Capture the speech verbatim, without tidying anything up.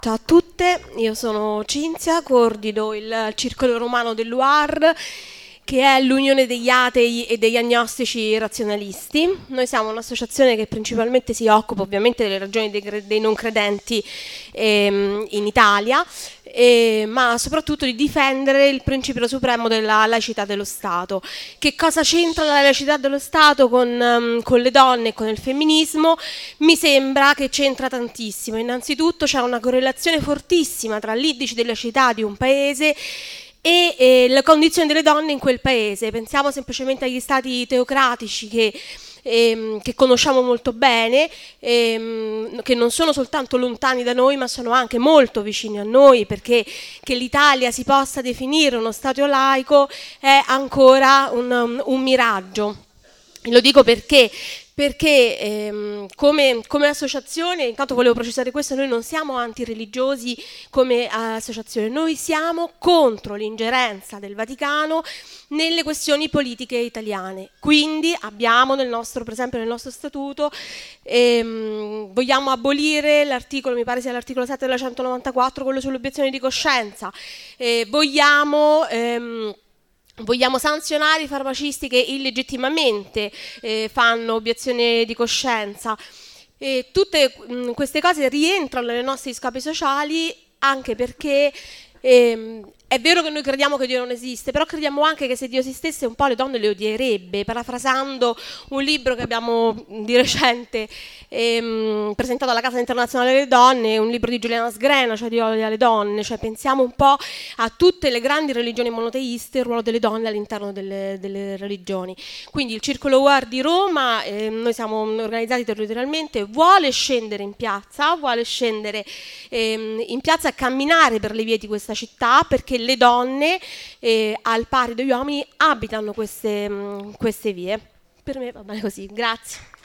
Ciao a tutte, io sono Cinzia, coordino il Circolo Romano dell'U A R, che è l'Unione degli Atei e degli Agnostici Razionalisti. Noi siamo un'associazione che principalmente si occupa ovviamente delle ragioni dei, dei non credenti ehm, in Italia, eh, ma soprattutto di difendere il principio supremo della laicità dello Stato. Che cosa c'entra la laicità dello Stato con, um, con le donne e con il femminismo? Mi sembra che c'entra tantissimo. Innanzitutto c'è una correlazione fortissima tra l'indice di laicità di un paese e eh, le condizioni delle donne in quel paese. Pensiamo semplicemente agli stati teocratici che, ehm, che conosciamo molto bene, ehm, che non sono soltanto lontani da noi ma sono anche molto vicini a noi, perché che l'Italia si possa definire uno stato laico è ancora un, um, un miraggio. Lo dico perché perché ehm, come, come associazione, intanto volevo precisare questo, noi non siamo antireligiosi come associazione, noi siamo contro l'ingerenza del Vaticano nelle questioni politiche italiane. Quindi abbiamo nel nostro, per esempio nel nostro statuto, ehm, vogliamo abolire l'articolo, mi pare sia l'articolo sette della centonovantaquattro, quello sull'obiezione di coscienza, eh, vogliamo... Ehm, Vogliamo sanzionare i farmacisti che illegittimamente eh, fanno obiezione di coscienza. E tutte mh, queste cose rientrano nei nostri scopi sociali, anche perché ehm, è vero che noi crediamo che Dio non esiste, però crediamo anche che se Dio esistesse un po' le donne le odierebbe. Parafrasando un libro che abbiamo di recente ehm, presentato alla Casa Internazionale delle Donne, un libro di Giuliana Sgrena, cioè di Odio alle donne, cioè pensiamo un po' a tutte le grandi religioni monoteiste, il ruolo delle donne all'interno delle, delle religioni. Quindi il Circolo U A R di Roma, eh, noi siamo organizzati territorialmente, vuole scendere in piazza, vuole scendere ehm, in piazza a camminare per le vie di questa città, perché le donne, eh, al pari degli uomini, abitano queste, mh, queste vie. Per me va bene così, grazie.